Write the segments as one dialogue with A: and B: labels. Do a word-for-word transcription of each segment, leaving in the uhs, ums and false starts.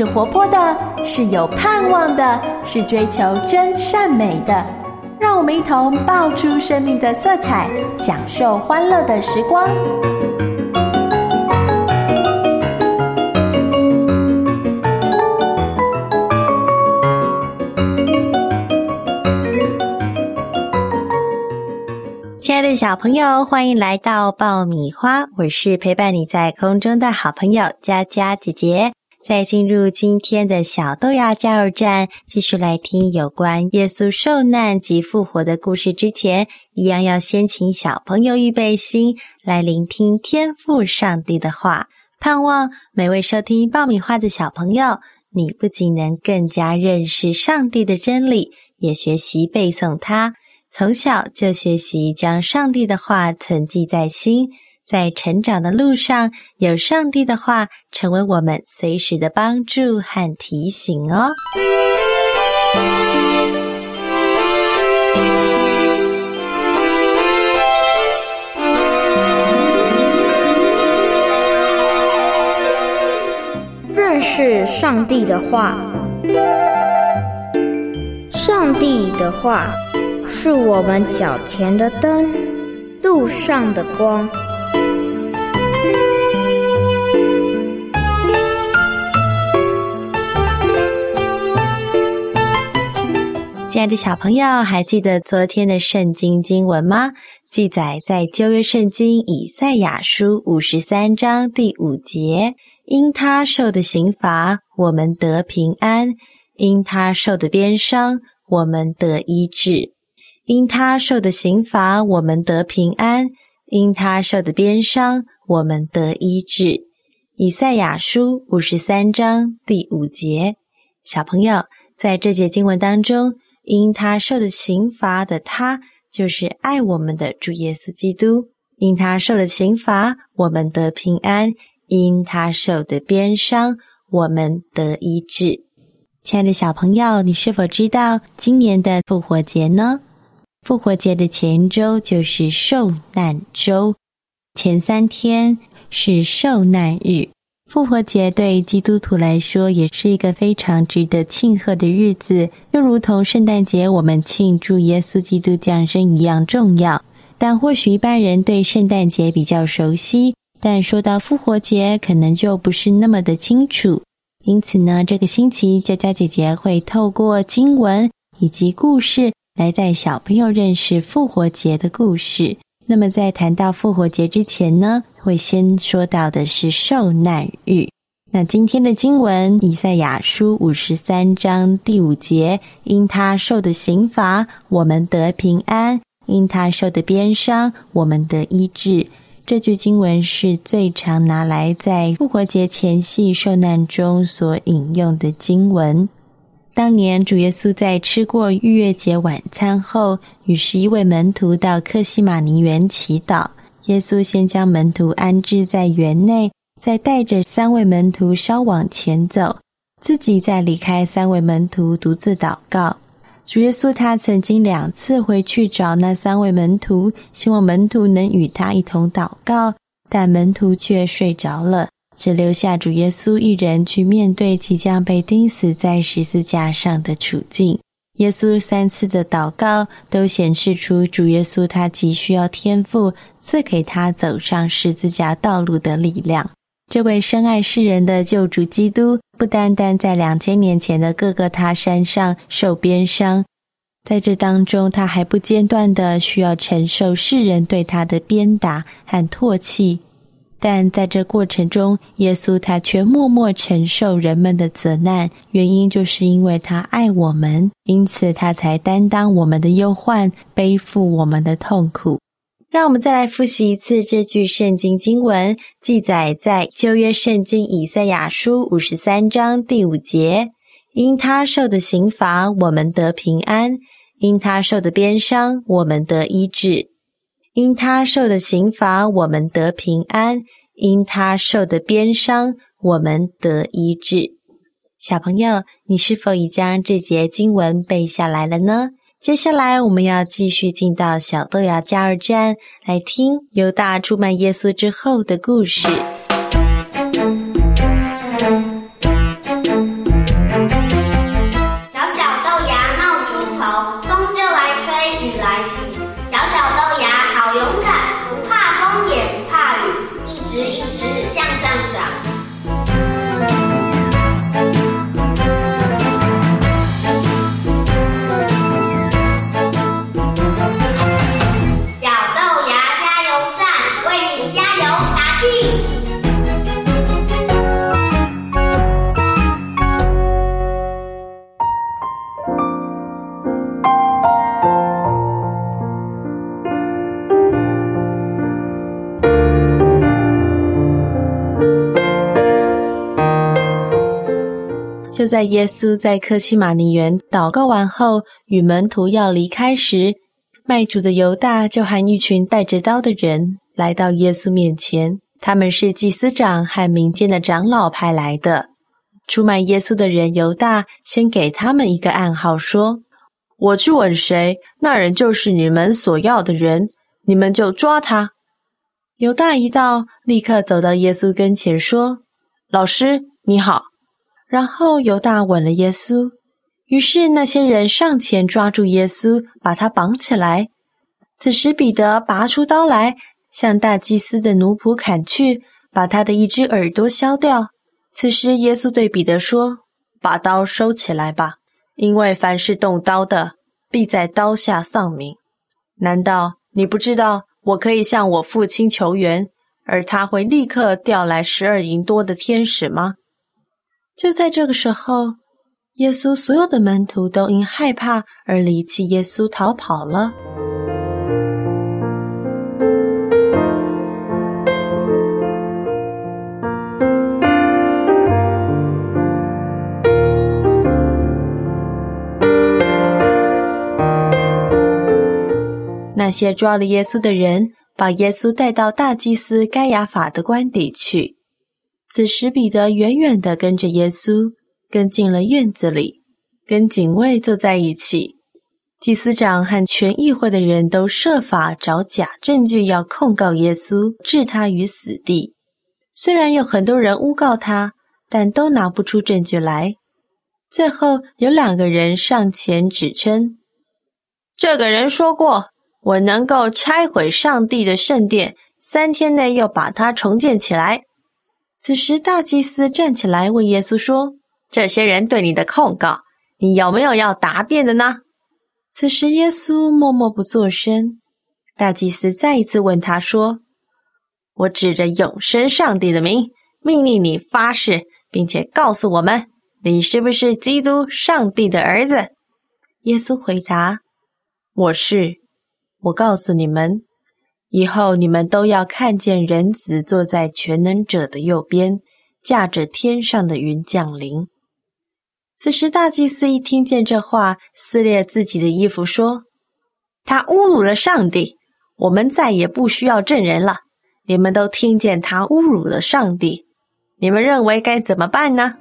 A: 活泼的，是有盼望的，是追求真善美的。让我们一同爆出生命的色彩，享受欢乐的时光。亲爱的小朋友，欢迎来到爆米花，我是陪伴你在空中的好朋友佳佳姐姐。在进入今天的小豆芽加油站，继续来听有关耶稣受难及复活的故事之前，一样要先请小朋友预备心，来聆听天父上帝的话。盼望每位收听爆米花的小朋友，你不仅能更加认识上帝的真理，也学习背诵它，从小就学习将上帝的话存记在心，在成长的路上，有上帝的话成为我们随时的帮助和提醒哦。
B: 认识上帝的话。上帝的话是我们脚前的灯，路上的光。
A: 亲爱的小朋友，还记得昨天的圣经经文吗？记载在旧约圣经以赛亚书五十三章第五节，因他受的刑罚，我们得平安；因他受的鞭伤，我们得医治。因他受的刑罚，我们得平安；因他受的鞭伤，我们得医治。以赛亚书五十三章第五节。小朋友，在这节经文当中，因他受的刑罚的他，就是爱我们的主耶稣基督。因他受的刑罚，我们得平安；因他受的鞭伤，我们得医治。亲爱的小朋友，你是否知道今年的复活节呢？复活节的前一周就是受难周，前三天是受难日。复活节对基督徒来说也是一个非常值得庆贺的日子，又如同圣诞节我们庆祝耶稣基督降生一样重要。但或许一般人对圣诞节比较熟悉，但说到复活节可能就不是那么的清楚。因此呢，这个星期佳佳姐姐会透过经文以及故事来带小朋友认识复活节的故事。那么在谈到复活节之前呢，会先说到的是受难日。那今天的经文以赛亚书五十三章第五节，因他受的刑罚，我们得平安；因他受的鞭伤，我们得医治。这句经文是最常拿来在复活节前夕受难中所引用的经文。当年主耶稣在吃过逾越节晚餐后，与十一位门徒到客西马尼园祈祷。耶稣先将门徒安置在园内，再带着三位门徒稍往前走，自己再离开三位门徒独自祷告。主耶稣他曾经两次回去找那三位门徒，希望门徒能与他一同祷告，但门徒却睡着了，只留下主耶稣一人去面对即将被钉死在十字架上的处境。耶稣三次的祷告都显示出主耶稣他急需要天父赐给他走上十字架道路的力量。这位深爱世人的救主基督，不单单在两千年前的各个他山上受鞭伤，在这当中他还不间断地需要承受世人对他的鞭打和唾弃。但在这过程中，耶稣他却默默承受人们的责难，原因就是因为他爱我们，因此他才担当我们的忧患，背负我们的痛苦。让我们再来复习一次这句圣经经文，记载在旧约圣经以赛亚书五十三章第五节，因他受的刑罚，我们得平安；因他受的鞭伤，我们得医治。因他受的刑罚，我们得平安；因他受的鞭伤，我们得医治。小朋友，你是否已将这节经文背下来了呢？接下来我们要继续进到小豆芽加油站，来听犹大出卖耶稣之后的故事。 就在耶稣在客西马尼园祷告完后，与门徒要离开时，卖主的犹大就和一群带着刀的人来到耶稣面前，他们是祭司长和民间的长老派来的。出卖耶稣的人犹大先给他们一个暗号，说：我去问谁，那人就是你们所要的人，你们就抓他。犹大一到，立刻走到耶稣跟前说：老师，你好。然后犹大吻了耶稣。于是那些人上前抓住耶稣，把他绑起来。此时彼得拔出刀来，向大祭司的奴仆砍去，把他的一只耳朵削掉。此时耶稣对彼得说：把刀收起来吧，因为凡是动刀的，必在刀下丧命。难道你不知道我可以向我父亲求援，而他会立刻调来十二营多的天使吗？就在这个时候，耶稣所有的门徒都因害怕而离弃耶稣逃跑了。那些抓了耶稣的人把耶稣带到大祭司该亚法的官邸去。此时彼得远远地跟着耶稣，跟进了院子里，跟警卫坐在一起。祭司长和全议会的人都设法找假证据要控告耶稣，置他于死地。虽然有很多人诬告他，但都拿不出证据来。最后有两个人上前指称：这个人说过，我能够拆毁上帝的圣殿，三天内又把它重建起来。此时大祭司站起来问耶稣说：这些人对你的控告，你有没有要答辩的呢？此时耶稣默默不作声。大祭司再一次问他说：我指着永生上帝的名，命令你发誓，并且告诉我们，你是不是基督上帝的儿子？耶稣回答：我是。我告诉你们，以后你们都要看见人子坐在全能者的右边，驾着天上的云降临。此时大祭司一听见这话，撕裂自己的衣服说：他侮辱了上帝，我们再也不需要证人了。你们都听见他侮辱了上帝，你们认为该怎么办呢？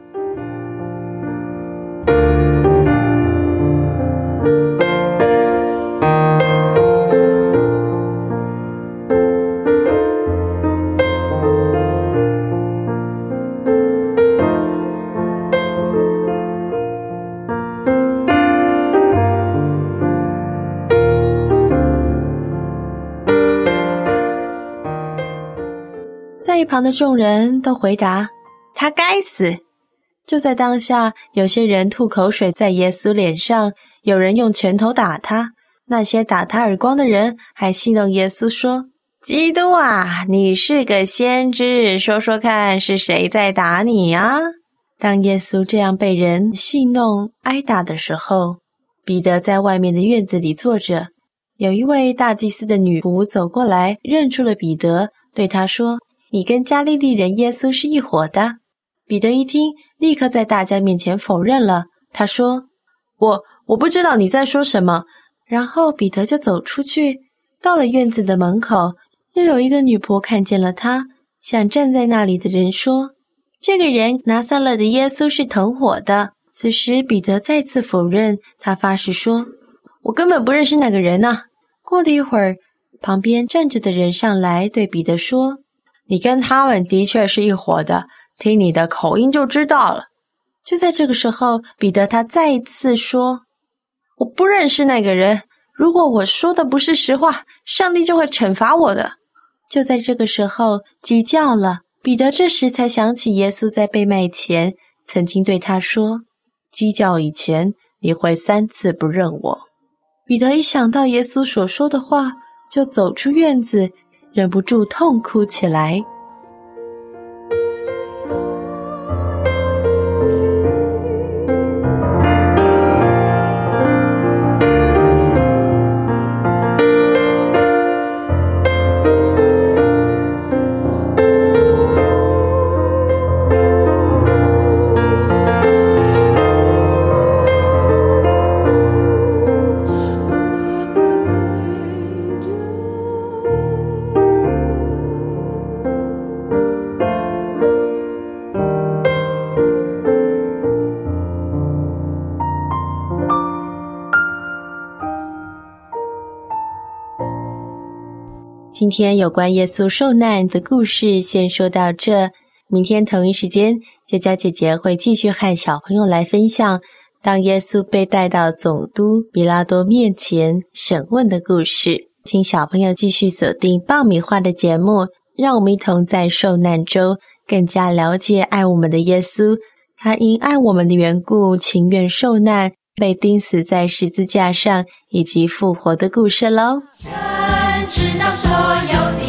A: 在一旁的众人都回答：他该死。就在当下，有些人吐口水在耶稣脸上，有人用拳头打他。那些打他耳光的人还戏弄耶稣说：基督啊，你是个先知，说说看是谁在打你啊？当耶稣这样被人戏弄挨打的时候，彼得在外面的院子里坐着。有一位大祭司的女仆走过来，认出了彼得，对他说：你跟加利利人耶稣是一伙的。彼得一听，立刻在大家面前否认了。他说：我我不知道你在说什么。然后彼得就走出去，到了院子的门口，又有一个女仆看见了他，向站在那里的人说：这个人拿撒勒的耶稣是同伙的。此时彼得再次否认，他发誓说：我根本不认识那个人啊。过了一会儿，旁边站着的人上来对彼得说：你跟他们的确是一伙的，听你的口音就知道了。就在这个时候，彼得他再一次说：我不认识那个人，如果我说的不是实话，上帝就会惩罚我的。就在这个时候，鸡叫了。彼得这时才想起耶稣在被卖前曾经对他说：鸡叫以前，你会三次不认我。彼得一想到耶稣所说的话，就走出院子，忍不住痛哭起来。 今天有关耶稣受难的故事先说到这，明天同一时间，佳佳姐姐会继续和小朋友来分享当耶稣被带到总督比拉多面前审问的故事。请小朋友继续锁定爆米花的节目，让我们一同在受难周更加了解爱我们的耶稣，他因爱我们的缘故情愿受难，被钉死在十字架上以及复活的故事咯。
C: 神知道所有的